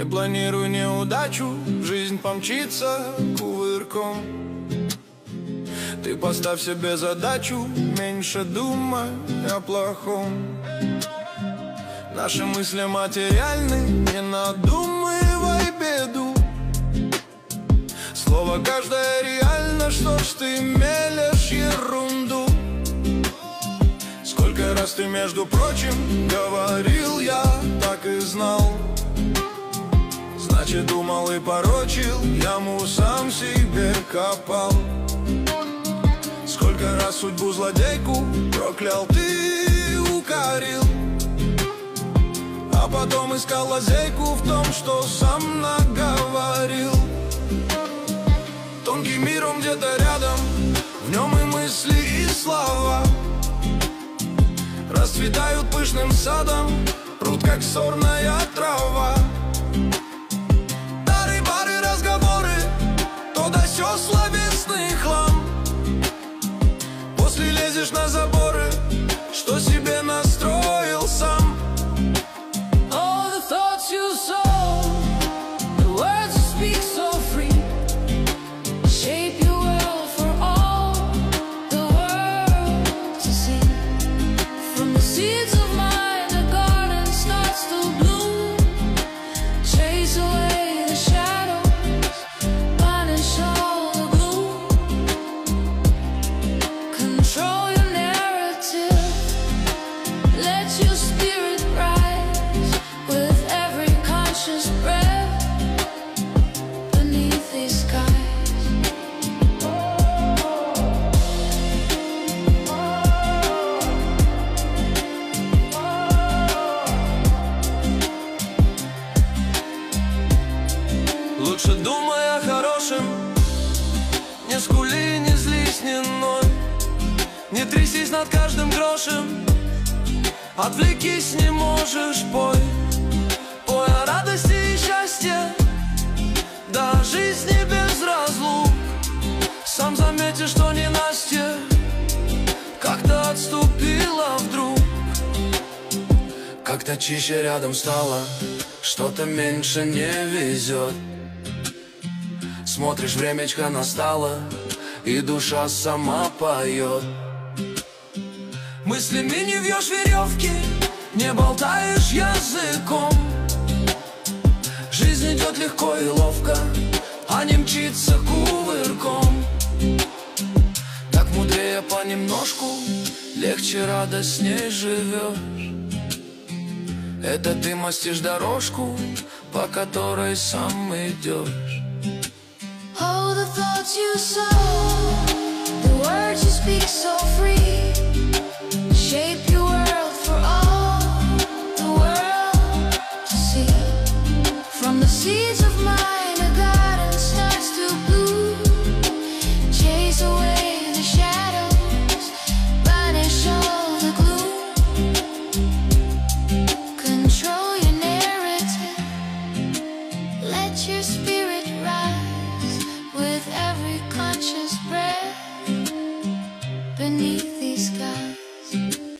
Не планируй неудачу, жизнь помчится кувырком. Ты поставь себе задачу, меньше думай о плохом. Наши мысли материальны, не надумывай беду. Слово каждое реально, что ж ты мелешь ерунду. Сколько раз ты, между прочим, говорил, я так и знал. Значит, думал и порочил, яму сам себе копал. Сколько раз судьбу злодейку проклял, ты укорил, а потом искал лазейку в том, что сам наговорил. Тонкий мир, он где-то рядом, в нем и мысли, и слова расцветают пышным садом, прут, как сорная трава. Дары-бары, разговоры, то да сё словесный хлам. После лезешь на заборы, что себе настроил сам. All the thoughts you sow, the words you speak so free, shape your world for all the world to see. From the seeds of mine, the garden starts to bloom. Chase away the shadows, banish all the gloom. Control your narrative, let your spirit rise with every conscious breath beneath these skies. Лучше думай о хорошем, не скули, не злись, не ной. Не трясись над каждым грошем, отвлекись, не можешь, пой. Пой о радости и счастье, да о жизни без разлук. Сам заметишь, что ненастье как-то отступила вдруг. Как-то чище рядом стало, что-то меньше не везет. Смотришь, времечко настало, и душа сама поет. Мыслями не вьешь веревки, не болтаешь языком. Жизнь идет легко и ловко, а не мчится кувырком. Так мудрее понемножку, легче, радостней живешь. Это ты мастишь дорожку, по которой сам идешь. All the thoughts you sow, the words you speak so free, shape your world for all the world to see. From the seeds of my